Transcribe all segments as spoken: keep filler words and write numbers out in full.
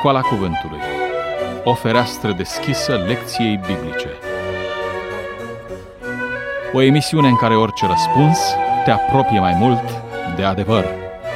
Școala Cuvântului, o fereastră deschisă lecției biblice. O emisiune în care orice răspuns te apropie mai mult de adevăr.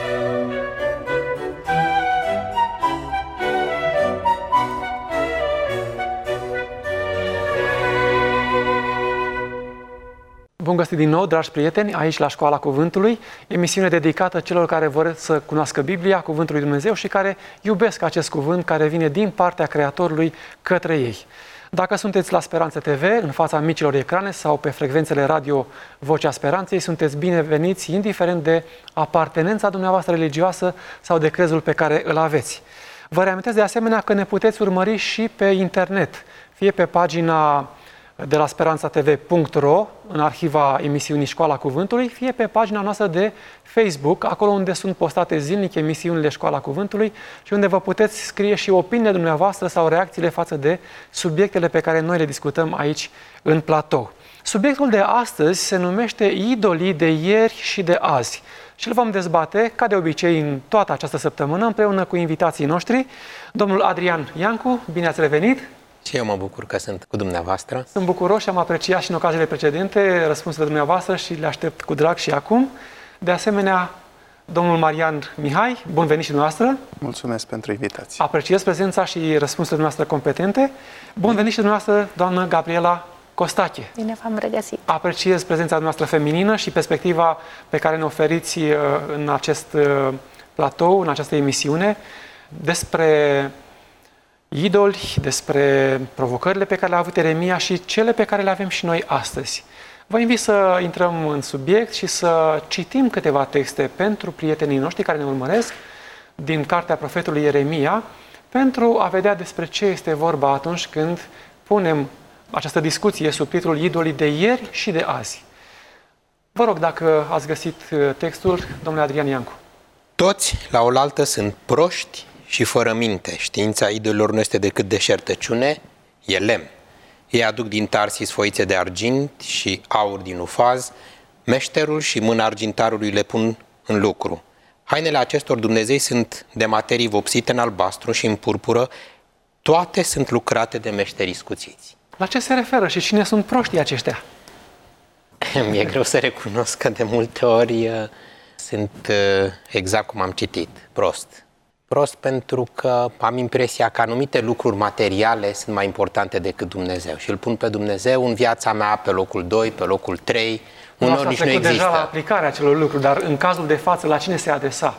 Bun găsit din nou, dragi prieteni, aici la Școala Cuvântului, emisiune dedicată celor care vor să cunoască Biblia, Cuvântul lui Dumnezeu și care iubesc acest cuvânt care vine din partea Creatorului către ei. Dacă sunteți la Speranță T V, în fața micilor ecrane sau pe frecvențele radio Vocea Speranței, sunteți bineveniți, indiferent de apartenența dumneavoastră religioasă sau de crezul pe care îl aveți. Vă reamintesc de asemenea că ne puteți urmări și pe internet, fie pe pagina de la speranța t v punct r o, în arhiva emisiunii Școala Cuvântului, fie pe pagina noastră de Facebook, acolo unde sunt postate zilnic emisiunile Școala Cuvântului și unde vă puteți scrie și opiniile dumneavoastră sau reacțiile față de subiectele pe care noi le discutăm aici în platou. Subiectul de astăzi se numește Idolii de ieri și de azi și îl vom dezbate, ca de obicei, în toată această săptămână, împreună cu invitații noștri. Domnul Adrian Iancu, bine ați revenit! Și eu mă bucur că sunt cu dumneavoastră. Sunt bucuros și am apreciat și în ocaziile precedente răspunsurile dumneavoastră și le aștept cu drag și acum. De asemenea, domnul Marian Mihai, bun venit și dumneavoastră. Mulțumesc pentru invitație. Apreciez prezența și răspunsurile dumneavoastră competente. Bun venit și dumneavoastră, doamnă Gabriela Costache. Bine v-am regăsit. Apreciez prezența dumneavoastră feminină și perspectiva pe care ne oferiți în acest platou, în această emisiune, despre idoli, despre provocările pe care le-a avut Ieremia și cele pe care le avem și noi astăzi. Vă invit să intrăm în subiect și să citim câteva texte pentru prietenii noștri care ne urmăresc din cartea profetului Ieremia, pentru a vedea despre ce este vorba atunci când punem această discuție sub titlul Idolii de ieri și de azi. Vă rog, dacă ați găsit textul, domnule Adrian Iancu. Toți, la oaltă, sunt proști și fără minte. Știința idolilor nu este decât deșertăciune, e lemn. Ei aduc din Tarsis foițe de argint și aur din Ufaz, meșterul și mâna argintarului le pun în lucru. Hainele acestor Dumnezei sunt de materii vopsite în albastru și în purpură, toate sunt lucrate de meșterii scuțiți. La ce se referă și cine sunt proștii aceștia? Mi-e greu să recunosc că de multe ori uh, sunt uh, exact cum am citit, prost. Prost pentru că am impresia că anumite lucruri materiale sunt mai importante decât Dumnezeu și îl pun pe Dumnezeu în viața mea pe locul doi, pe locul trei, uneori nici nu există. Deja la aplicarea acelor lucruri, dar în cazul de față, la cine se adresa?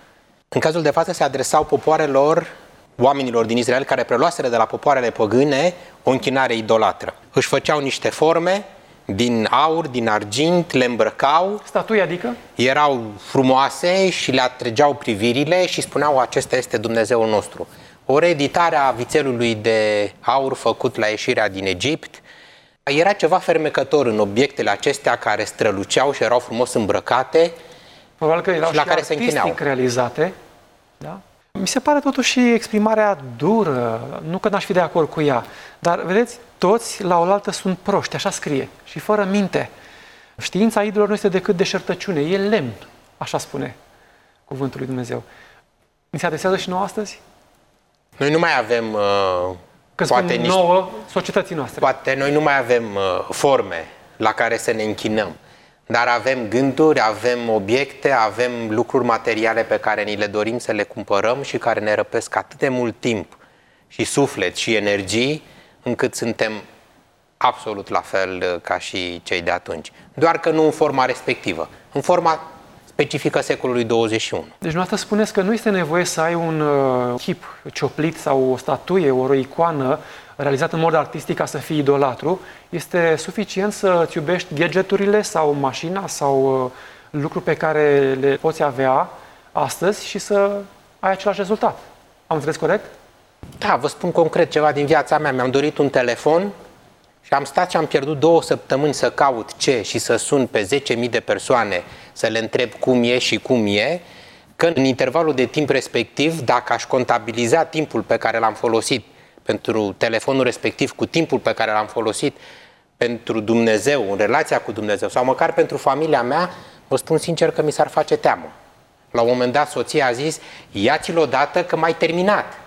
În cazul de față se adresau popoarelor, oamenilor din Israel care preluaseră de la popoarele păgâne o închinare idolatră. Își făceau niște forme din aur, din argint, le îmbrăcau. Statui, adică? Erau frumoase și le atrăgeau privirile și spuneau, acesta este Dumnezeul nostru. O reeditare a vițelului de aur făcut la ieșirea din Egipt. Era ceva fermecător în obiectele acestea care străluceau și erau frumos îmbrăcate. Probabil că erau și, la și care se artistic realizate. Da? Mi se pare totuși exprimarea dură, nu că n-aș fi de acord cu ea, dar vedeți, toți la oaltă sunt proști, așa scrie, și fără minte. Știința idolilor nu este decât deșertăciune, e lemn, așa spune cuvântul lui Dumnezeu. Mi se adresează și nouă astăzi? Noi nu mai avem uh, Că poate niște, nouă societății noastre. Poate noi nu mai avem uh, forme la care să ne închinăm, dar avem gânduri, avem obiecte, avem lucruri materiale pe care ni le dorim să le cumpărăm și care ne răpesc atât de mult timp și suflet și energii, încât suntem absolut la fel ca și cei de atunci. Doar că nu în forma respectivă, în forma specifică secolului douăzeci și unu. Deci dumneavoastră spuneți că nu este nevoie să ai un uh, chip cioplit sau o statuie, o icoană realizată în mod artistic ca să fii idolatru. Este suficient să-ți iubești gadgeturile sau mașina sau uh, lucruri pe care le poți avea astăzi și să ai același rezultat. Am înțeles corect? Da, vă spun concret ceva din viața mea. Mi-am dorit un telefon și am stat și am pierdut două săptămâni să caut ce și să sun pe zece mii de persoane să le întreb cum e și cum e, că în intervalul de timp respectiv, dacă aș contabiliza timpul pe care l-am folosit pentru telefonul respectiv cu timpul pe care l-am folosit pentru Dumnezeu, în relația cu Dumnezeu, sau măcar pentru familia mea, vă spun sincer că mi s-ar face teamă. La un moment dat soția a zis, ia-ți-l odată că m-ai terminat. Da,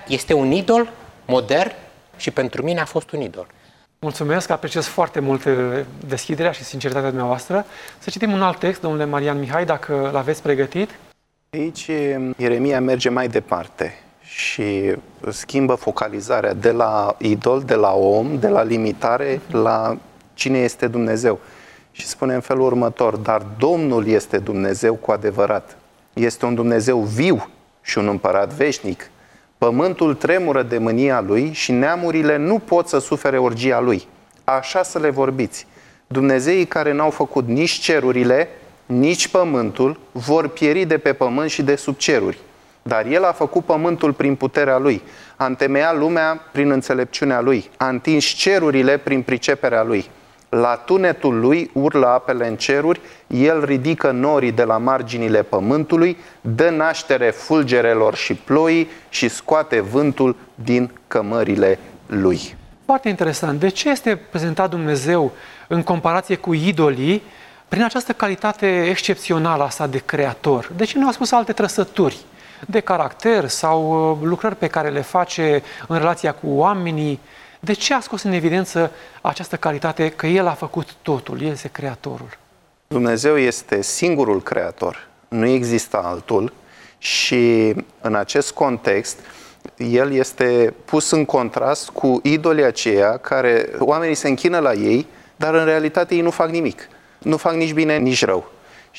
este un idol modern și pentru mine a fost un idol. Mulțumesc, apreciez foarte mult deschiderea și sinceritatea dumneavoastră. Să citim un alt text, domnule Marian Mihai, dacă l-aveți pregătit. Aici Ieremia merge mai departe și schimbă focalizarea de la idol, de la om, de la limitare, la cine este Dumnezeu. Și spune în felul următor: dar Domnul este Dumnezeu cu adevărat. Este un Dumnezeu viu și un împărat veșnic. Pământul tremură de mânia Lui și neamurile nu pot să sufere orgia Lui. Așa să le vorbiți. Dumnezeii care n-au făcut nici cerurile, nici pământul, vor pieri de pe pământ și de sub ceruri. Dar El a făcut pământul prin puterea Lui, a întemeiat lumea prin înțelepciunea Lui, a întins cerurile prin priceperea Lui. La tunetul Lui urlă apele în ceruri, El ridică norii de la marginile pământului, dă naștere fulgerelor și ploii și scoate vântul din cămările Lui. Foarte interesant. De ce este prezentat Dumnezeu în comparație cu idolii prin această calitate excepțională asta de creator? De ce nu a spus alte trăsături de caracter sau lucrări pe care le face în relația cu oamenii? De ce a scos în evidență această calitate că El a făcut totul, El este creatorul? Dumnezeu este singurul creator, nu există altul și în acest context El este pus în contrast cu idolii aceia care oamenii se închină la ei, dar în realitate ei nu fac nimic, nu fac nici bine, nici rău.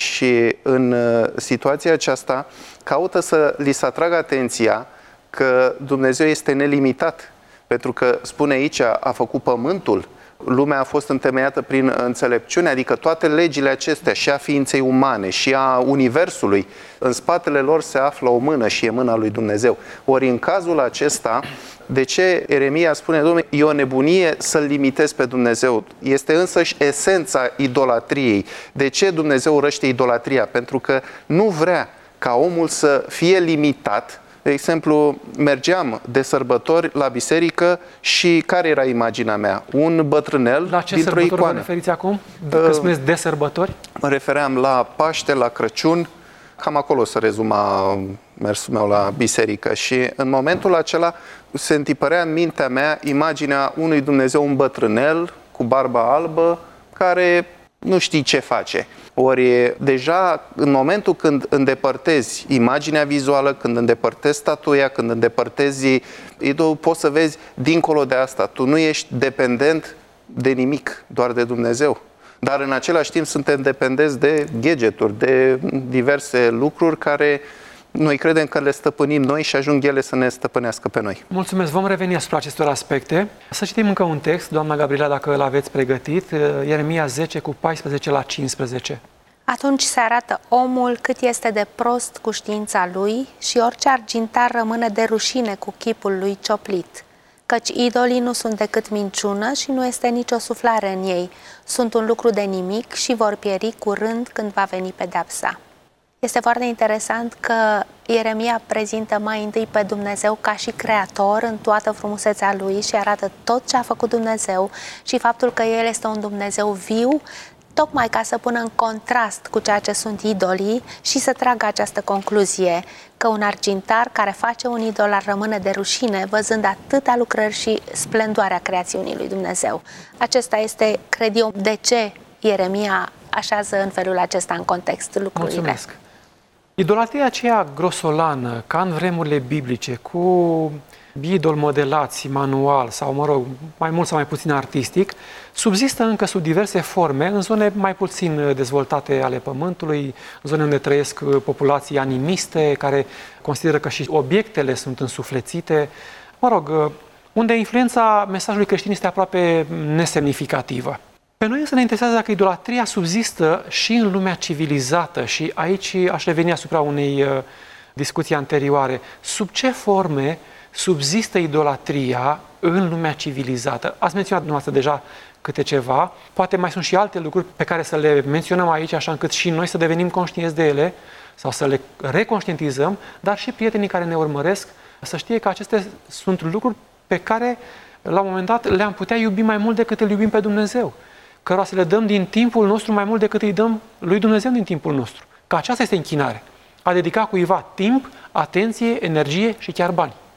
Și în situația aceasta caută să li se atragă atenția că Dumnezeu este nelimitat. Pentru că, spune aici, a făcut pământul, lumea a fost întemeiată prin înțelepciune, adică toate legile acestea, și a ființei umane, și a universului, în spatele lor se află o mână și e mâna lui Dumnezeu. Ori în cazul acesta, de ce Ieremia spune: Dom'le, e o nebunie să-L limitezi pe Dumnezeu? Este însăși esența idolatriei. De ce Dumnezeu urăște idolatria? Pentru că nu vrea ca omul să fie limitat. De exemplu, mergeam de sărbători la biserică și care era imaginea mea? Un bătrânel la ce dintr-o sărbători icoană. vă referiți acum? Când spuneți de sărbători? Mă refeream la Paște, la Crăciun, cam acolo se rezuma mersul meu la biserică și în momentul acela se întipărea în mintea mea imaginea unui Dumnezeu, un bătrânel cu barba albă, care nu știi ce face. Ori deja în momentul când îndepărtezi imaginea vizuală, când îndepărtezi statuia, când îndepărtezi idolul, poți să vezi dincolo de asta. Tu nu ești dependent de nimic, doar de Dumnezeu. Dar în același timp suntem dependenți de gadgeturi, de diverse lucruri care noi credem că le stăpânim noi și ajung ele să ne stăpânească pe noi. Mulțumesc, vom reveni asupra acestor aspecte. Să citim încă un text, doamna Gabriela, dacă îl aveți pregătit, Ieremia zece cu paisprezece la cincisprezece. Atunci se arată omul cât este de prost cu știința lui și orice argintar rămâne de rușine cu chipul lui cioplit. Căci idolii nu sunt decât minciună și nu este nicio suflare în ei. Sunt un lucru de nimic și vor pieri curând când va veni pedeapsa. Este foarte interesant că Ieremia prezintă mai întâi pe Dumnezeu ca și creator în toată frumusețea lui și arată tot ce a făcut Dumnezeu și faptul că El este un Dumnezeu viu, tocmai ca să pună în contrast cu ceea ce sunt idolii și să tragă această concluzie că un argintar care face un idol ar rămâne de rușine văzând atâtea lucrări și splendoarea creațiunii lui Dumnezeu. Acesta este, cred eu, de ce Ieremia așează în felul acesta în context lucrurile. Mulțumesc! Idolatria aceea grosolană, ca în vremurile biblice, cu idol modelați manual sau, mă rog, mai mult sau mai puțin artistic, subzistă încă sub diverse forme în zone mai puțin dezvoltate ale Pământului, în zone unde trăiesc populații animiste, care consideră că și obiectele sunt însuflețite, mă rog, unde influența mesajului creștin este aproape nesemnificativă. Pe noi însă ne interesează dacă idolatria subzistă și în lumea civilizată și aici aș reveni asupra unei uh, discuții anterioare. Sub ce forme subzistă idolatria în lumea civilizată? Ați menționat dumneavoastră deja câte ceva, poate mai sunt și alte lucruri pe care să le menționăm aici, așa încât și noi să devenim conștienți de ele sau să le reconștientizăm, dar și prietenii care ne urmăresc să știe că acestea sunt lucruri pe care la un moment dat le-am putea iubi mai mult decât îl iubim pe Dumnezeu, cărora să le dăm din timpul nostru mai mult decât îi dăm lui Dumnezeu din timpul nostru. Că aceasta este închinare. A dedica cuiva timp, atenție, energie și chiar bani.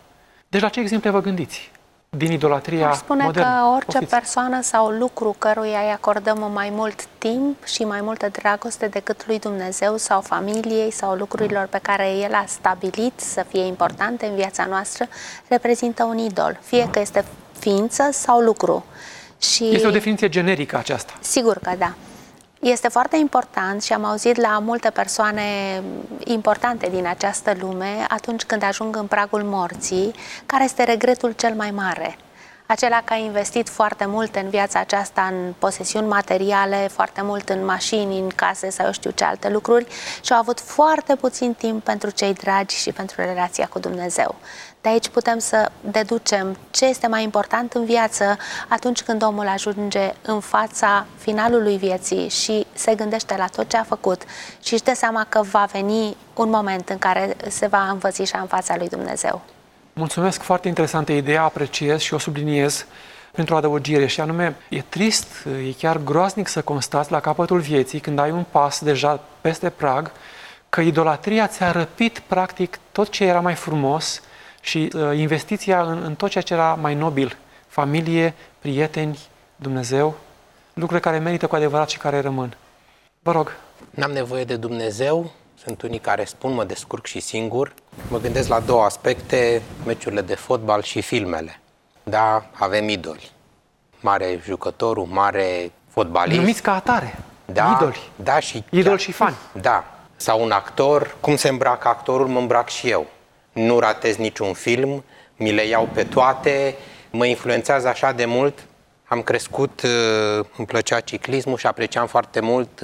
Deci la ce exemple vă gândiți din idolatria Aș spune modernă? că orice Poftiți. persoană sau lucru căruia îi acordăm mai mult timp și mai multă dragoste decât lui Dumnezeu sau familiei sau lucrurilor pe care El a stabilit să fie importante în viața noastră, reprezintă un idol, fie că este ființă sau lucru. Și Este o definiție generică aceasta. sigur că da. Este foarte important și am auzit la multe persoane importante din această lume, atunci când ajung în pragul morții, care este regretul cel mai mare. Acela că a investit foarte mult în viața aceasta, în posesiuni materiale, foarte mult în mașini, în case sau eu știu ce alte lucruri și au avut foarte puțin timp pentru cei dragi și pentru relația cu Dumnezeu. De aici putem să deducem ce este mai important în viață atunci când omul ajunge în fața finalului vieții și se gândește la tot ce a făcut și își dă seama că va veni un moment în care se va învățișa în fața lui Dumnezeu. Mulțumesc, foarte interesantă idee, apreciez și o subliniez pentru adăugire și anume, e trist, e chiar groaznic să constați la capătul vieții, când ai un pas deja peste prag, că idolatria ți-a răpit practic tot ce era mai frumos și uh, investiția în, în tot ceea ce era mai nobil, familie, prieteni, Dumnezeu, lucruri care merită cu adevărat și care rămân. Vă rog. N-am nevoie de Dumnezeu, sunt unii care spun mă descurc și singur. Mă gândesc la două aspecte, meciurile de fotbal și filmele. Da, avem idoli. Mare jucătorul, mare fotbalist. Numiți ca atare, da, idoli. Da, și idoli chiar, și fani. Da. Sau un actor, cum se îmbracă actorul, mă îmbrac și eu. Nu ratez niciun film, mi le iau pe toate, mă influențează așa de mult. Am crescut, îmi plăcea ciclismul și apreciam foarte mult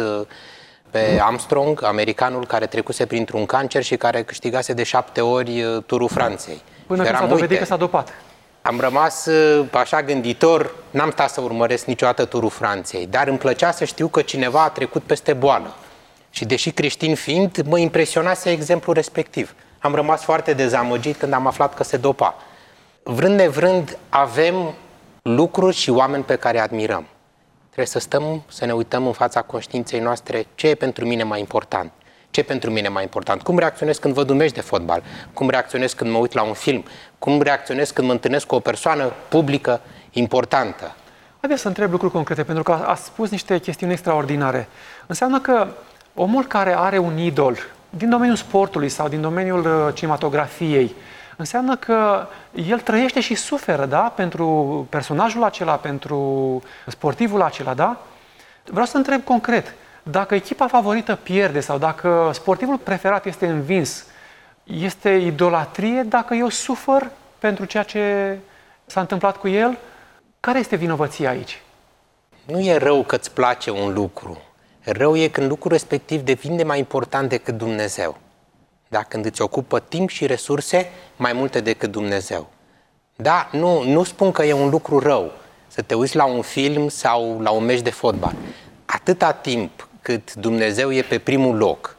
pe Armstrong, americanul care trecuse printr-un cancer și care câștigase de șapte ori Turul Franței. Până când s-a dovedit că s-a dopat. Am rămas așa gânditor, n-am stat să urmăresc niciodată Turul Franței, dar îmi plăcea să știu că cineva a trecut peste boală. Și deși creștin fiind, mă impresionase exemplul respectiv. Am rămas foarte dezamăgit când am aflat că se dopa. Vrând nevrând, avem lucruri și oameni pe care admirăm. Trebuie să stăm, să ne uităm în fața conștiinței noastre ce e pentru mine mai important. Ce e pentru mine mai important? Cum reacționez când văd un meci de fotbal? Cum reacționez când mă uit la un film? Cum reacționez când mă întâlnesc cu o persoană publică importantă? Haideți să întreb lucruri concrete, pentru că ați spus niște chestiuni extraordinare. Înseamnă că omul care are un idol din domeniul sportului sau din domeniul cinematografiei, înseamnă că el trăiește și suferă, da? Pentru personajul acela, pentru sportivul acela, da? Vreau să întreb concret, dacă echipa favorită pierde sau dacă sportivul preferat este învins, este idolatrie dacă eu sufăr pentru ceea ce s-a întâmplat cu el? Care este vinovăția aici? Nu e rău că îți place un lucru. Rău e când lucrul respectiv devine mai important decât Dumnezeu. Da? Când îți ocupă timp și resurse mai multe decât Dumnezeu. Da, nu, nu spun că e un lucru rău să te uiți la un film sau la un meci de fotbal. Atâta timp cât Dumnezeu e pe primul loc.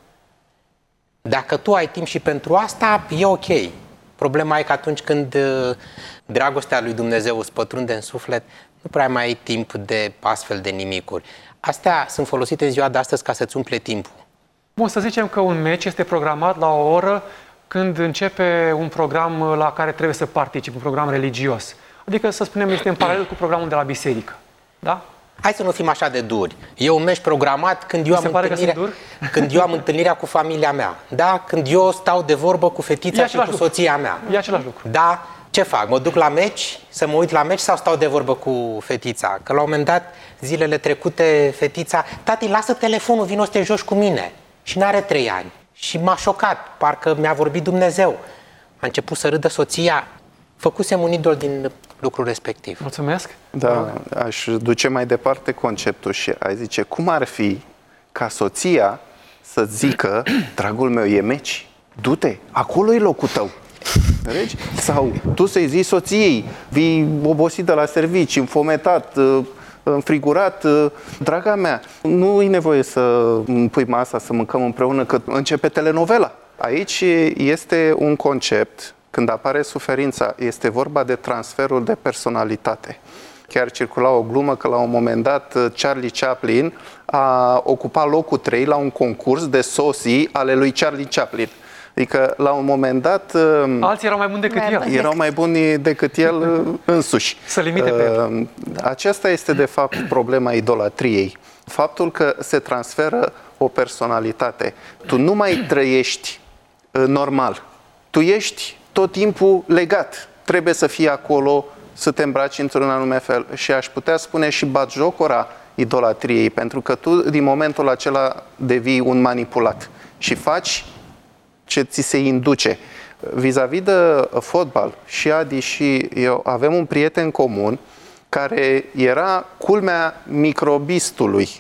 Dacă tu ai timp și pentru asta, e ok. Problema e că atunci când dragostea lui Dumnezeu îți pătrunde în suflet, nu prea mai ai timp de astfel de nimicuri. Astea sunt folosite în ziua de astăzi ca să-ți umple timpul. Bun, să zicem că un meci este programat la o oră când începe un program la care trebuie să participi, un program religios. Adică, să spunem, este în paralel cu programul de la biserică. Da? Hai să nu fim așa de duri. E un meci programat când eu, am întâlnirea, când eu am întâlnirea cu familia mea. Da? Când eu stau de vorbă cu fetița și cu lucru. soția mea. E același lucru. Da? Ce fac? Mă duc la meci, să mă uit la meci sau stau de vorbă cu fetița? Că la un moment dat, zilele trecute, fetița, tati, lasă telefonul, vino să te joci cu mine. Și n-are trei ani. Și m-a șocat, parcă mi-a vorbit Dumnezeu. A început să râdă soția. Făcusem un idol din lucrul respectiv. Mulțumesc. Da, aș duce mai departe conceptul și ai zice, cum ar fi ca soția să zică, dragul meu, e meci, du-te, acolo e locul tău. Înțelegi? Sau tu să-i zici soției, vii obosit de la servici, înfometat, înfrigurat, draga mea, nu e nevoie să pui masa să mâncăm împreună, că începe telenovela. Aici este un concept, când apare suferința, este vorba de transferul de personalitate. Chiar circula o glumă că la un moment dat Charlie Chaplin a ocupat locul trei la un concurs de soții ale lui Charlie Chaplin. Adică, la un moment dat... Alții erau mai buni decât Mai el. buni. Erau mai buni decât el însuși. Să limite pe el. Aceasta este, de fapt, problema idolatriei. Faptul că se transferă o personalitate. Tu nu mai trăiești normal. Tu ești tot timpul legat. Trebuie să fii acolo, să te îmbraci într-un anume fel. Și aș putea spune și batjocora idolatriei, pentru că tu, din momentul acela, devii un manipulat și faci ce ți se induce. Vis-a-vis de fotbal, și Adi și eu avem un prieten comun care era culmea microbistului.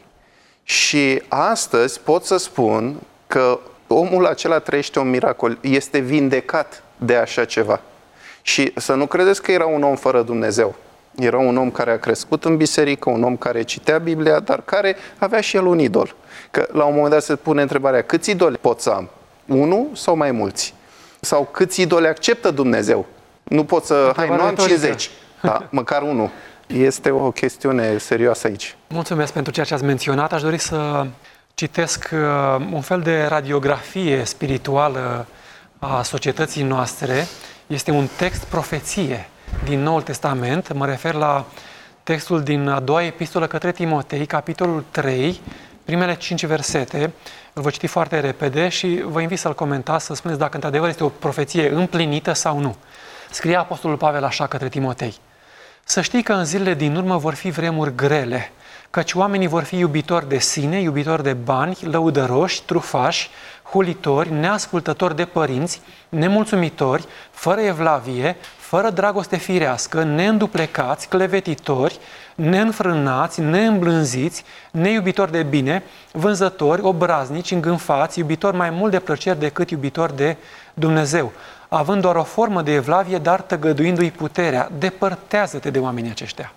Și astăzi pot să spun că omul acela trăiește un miracol, este vindecat de așa ceva. Și să nu credeți că era un om fără Dumnezeu. Era un om care a crescut în biserică, un om care citea Biblia, dar care avea și el un idol. Că la un moment dat se pune întrebarea, câți idoli pot să am? Unul sau mai mulți? Sau câți idoli acceptă Dumnezeu? Nu pot să, hai, nu am cincizeci, da, măcar unul. Este o chestiune serioasă aici. Mulțumesc pentru ceea ce ați menționat. Aș dori să citesc un fel de radiografie spirituală a societății noastre. Este un text profeție din Noul Testament. Mă refer la textul din a doua epistolă către Timotei, capitolul trei, primele cinci versete. Îl voi citi foarte repede și vă invit să-l comentați, să spuneți dacă într-adevăr este o profeție împlinită sau nu. Scria Apostolul Pavel așa către Timotei: să știi că în zilele din urmă vor fi vremuri grele, căci oamenii vor fi iubitori de sine, iubitori de bani, lăudăroși, trufași, hulitori, neascultători de părinți, nemulțumitori, fără evlavie, fără dragoste firească, neînduplecați, clevetitori, neînfrânați, neîmblânziți, neiubitori de bine, vânzători, obraznici, îngânfați, iubitori mai mult de plăceri decât iubitori de Dumnezeu, având doar o formă de evlavie, dar tăgăduindu-i puterea. Depărtează-te de oamenii aceștia.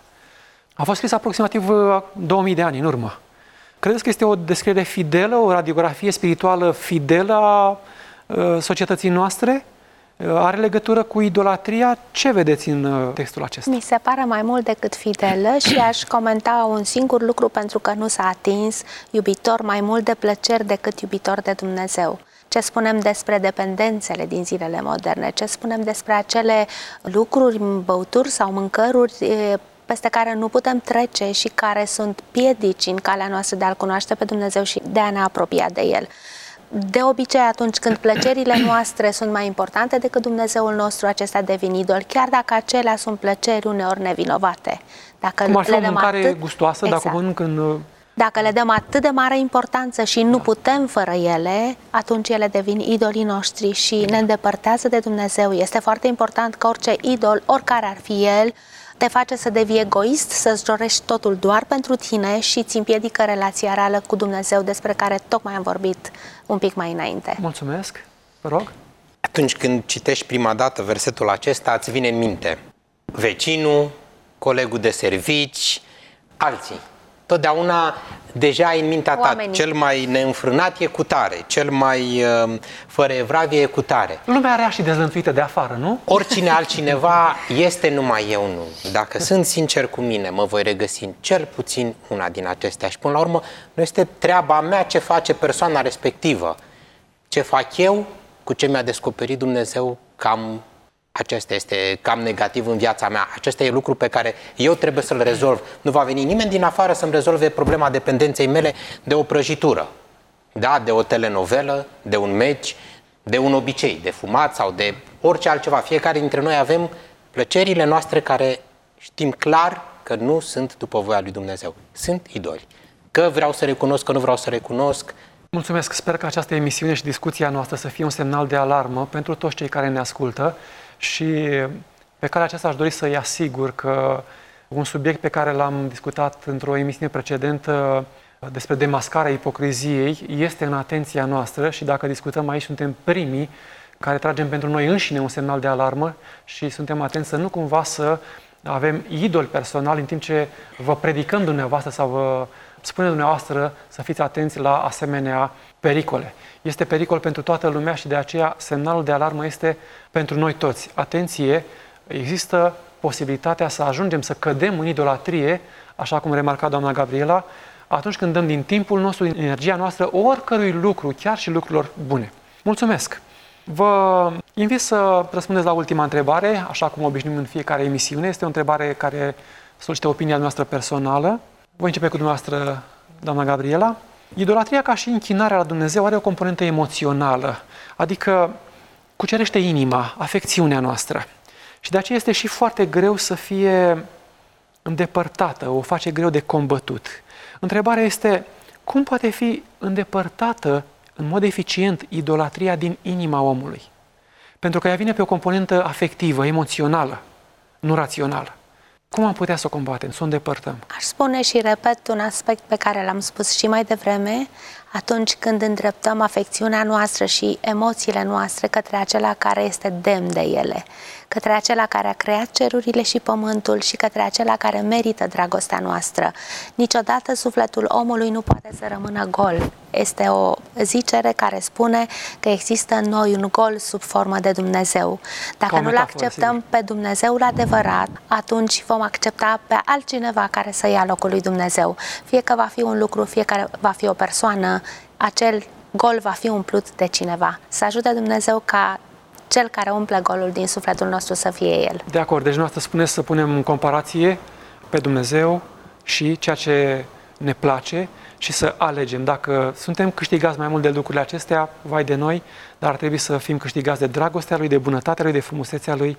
A fost scris aproximativ două mii de ani în urmă. Credeți că este o descriere fidelă, o radiografie spirituală fidelă a societății noastre? Are legătură cu idolatria? Ce vedeți în textul acesta? Mi se pare mai mult decât fidelă și aș comenta un singur lucru, pentru că nu s-a atins: iubitor mai mult de plăceri decât iubitor de Dumnezeu. Ce spunem despre dependențele din zilele moderne? Ce spunem despre acele lucruri, băuturi sau mâncăruri peste care nu putem trece și care sunt piedici în calea noastră de a-L cunoaște pe Dumnezeu și de a ne apropia de El? De obicei, atunci când plăcerile noastre sunt mai importante decât Dumnezeul nostru, acestea devin idoli, chiar dacă acelea sunt plăceri uneori nevinovate. Dacă Cum ar fi le o dăm mâncare atât... gustoasă, exact. dacă mănânc în... Dacă le dăm atât de mare importanță și nu putem fără ele, atunci ele devin idolii noștri și ne îndepărtează de Dumnezeu. Este foarte important că orice idol, oricare ar fi el, te face să devii egoist, să-ți dorești totul doar pentru tine și îți împiedică relația reală cu Dumnezeu, despre care tocmai am vorbit un pic mai înainte. Mulțumesc, vă rog. Atunci când citești prima dată versetul acesta, îți vine în minte vecinul, colegul de servici, alții. Totdeauna deja ai în mintea ta, Oamenii. Cel mai neînfrânat e cutare, cel mai uh, fără evlavie e cutare. Lumea rea și dezlănțuită de afară, nu? Oricine altcineva este, numai eu nu. Dacă sunt sincer cu mine, mă voi regăsi în cel puțin una din acestea. Și până la urmă, nu este treaba mea ce face persoana respectivă. Ce fac eu cu ce mi-a descoperit Dumnezeu, cam acesta este cam negativ în viața mea. Acesta e lucru pe care eu trebuie să-l rezolv. Nu va veni nimeni din afară să-mi rezolve problema dependenței mele de o prăjitură, da? De o telenovelă, de un meci, de un obicei, de fumat sau de orice altceva. Fiecare dintre noi avem plăcerile noastre care știm clar că nu sunt după voia lui Dumnezeu. Sunt idoli. Că vreau să recunosc, că nu vreau să recunosc. Mulțumesc! Sper că această emisiune și discuția noastră să fie un semnal de alarmă pentru toți cei care ne ascultă și pe care aceasta aș dori să-i asigur că un subiect pe care l-am discutat într-o emisiune precedentă despre demascarea ipocriziei este în atenția noastră și dacă discutăm aici suntem primii care tragem pentru noi înșine un semnal de alarmă și suntem atenți să nu cumva să avem idoli personali în timp ce vă predicăm dumneavoastră sau vă spune dumneavoastră să fiți atenți la asemenea pericole. Este pericol pentru toată lumea și de aceea semnalul de alarmă este pentru noi toți. Atenție, există posibilitatea să ajungem să cădem în idolatrie, așa cum remarca doamna Gabriela, atunci când dăm din timpul nostru, din energia noastră, oricărui lucru, chiar și lucrurilor bune. Mulțumesc! Vă invit să răspundeți la ultima întrebare, așa cum obișnuim în fiecare emisiune. Este o întrebare care solicită opinia noastră personală. Voi începe cu dumneavoastră, doamna Gabriela. Idolatria, ca și închinarea la Dumnezeu, are o componentă emoțională, adică cucerește inima, afecțiunea noastră. Și de aceea este și foarte greu să fie îndepărtată, o face greu de combătut. Întrebarea este, cum poate fi îndepărtată în mod eficient idolatria din inima omului? Pentru că ea vine pe o componentă afectivă, emoțională, nu rațională. Cum am putea să o combatem, să o îndepărtăm? Aș spune și repet un aspect pe care l-am spus și mai devreme, atunci când îndreptăm afecțiunea noastră și emoțiile noastre către acela care este demn de ele, către acela care a creat cerurile și pământul și către acela care merită dragostea noastră. Niciodată sufletul omului nu poate să rămână gol. Este o zicere care spune că există în noi un gol sub formă de Dumnezeu. Dacă nu-L acceptăm pe Dumnezeul adevărat, atunci vom accepta pe altcineva care să ia locul lui Dumnezeu. Fie că va fi un lucru, fie că va fi o persoană, acel gol va fi umplut de cineva. Să ajute Dumnezeu ca cel care umple golul din sufletul nostru să fie El. De acord, deci noastră spuneți să punem în comparație pe Dumnezeu și ceea ce ne place și să alegem. Dacă suntem câștigați mai mult de lucrurile acestea, vai de noi, dar ar trebui să fim câștigați de dragostea Lui, de bunătatea Lui, de frumusețea Lui,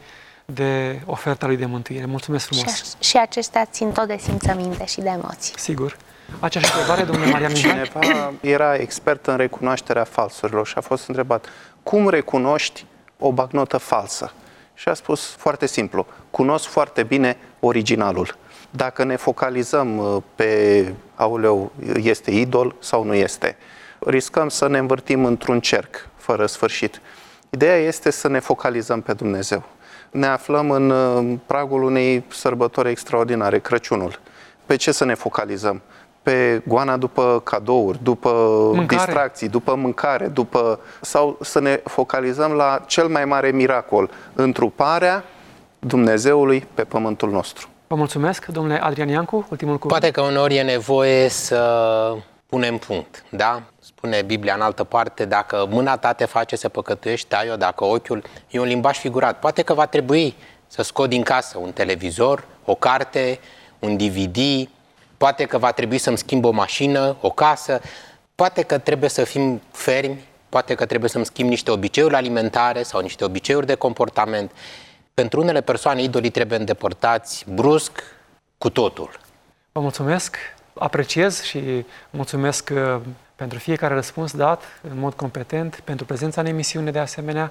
de oferta Lui de mântuire. Mulțumesc frumos! Și, și acestea țin tot de simțăminte și de emoții. Sigur. Aceeași întrebare, domnule Marian Mihai? Cineva era expert în recunoașterea falsurilor și a fost întrebat, cum recunoști o bancnotă falsă? Și a spus foarte simplu, cunosc foarte bine originalul. Dacă ne focalizăm pe, aoleu, este idol sau nu este, riscăm să ne învârtim într-un cerc fără sfârșit. Ideea este să ne focalizăm pe Dumnezeu. Ne aflăm în pragul unei sărbători extraordinare, Crăciunul. Pe ce să ne focalizăm? Pe goana după cadouri, după mâncare. distracții, după mâncare, după... sau să ne focalizăm la cel mai mare miracol, întruparea Dumnezeului pe pământul nostru. Vă mulțumesc, domnule Adrian Iancu, ultimul cuvânt. Poate că uneori e nevoie să punem punct, da? Spune Biblia în altă parte, dacă mâna ta te face să păcătuiești, tai-o, dacă ochiul, e un limbaj figurat. Poate că va trebui să scot din casă un televizor, o carte, un D V D, poate că va trebui să-mi schimb o mașină, o casă, poate că trebuie să fim fermi, poate că trebuie să-mi schimb niște obiceiuri alimentare sau niște obiceiuri de comportament. Pentru unele persoane, idolii trebuie îndepărtați brusc cu totul. Vă mulțumesc, apreciez și mulțumesc pentru fiecare răspuns dat în mod competent, pentru prezența în emisiune de asemenea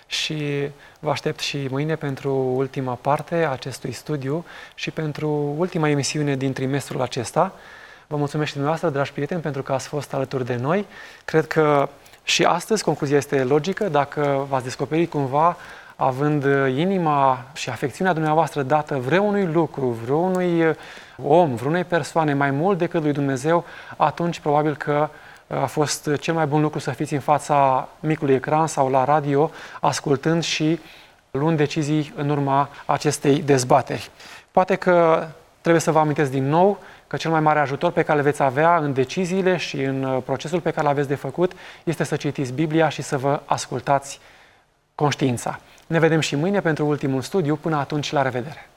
și vă aștept și mâine pentru ultima parte a acestui studiu și pentru ultima emisiune din trimestrul acesta. Vă mulțumesc și dumneavoastră, dragi prieteni, pentru că ați fost alături de noi. Cred că și astăzi concluzia este logică. Dacă v-ați descoperit cumva având inima și afecțiunea dumneavoastră dată vreunui lucru, vreunui om, vreunei persoane mai mult decât lui Dumnezeu, atunci probabil că a fost cel mai bun lucru să fiți în fața micului ecran sau la radio, ascultând și luând decizii în urma acestei dezbateri. Poate că trebuie să vă amintesc din nou că cel mai mare ajutor pe care îl veți avea în deciziile și în procesul pe care îl aveți de făcut este să citiți Biblia și să vă ascultați conștiința. Ne vedem și mâine pentru ultimul studiu. Până atunci, la revedere!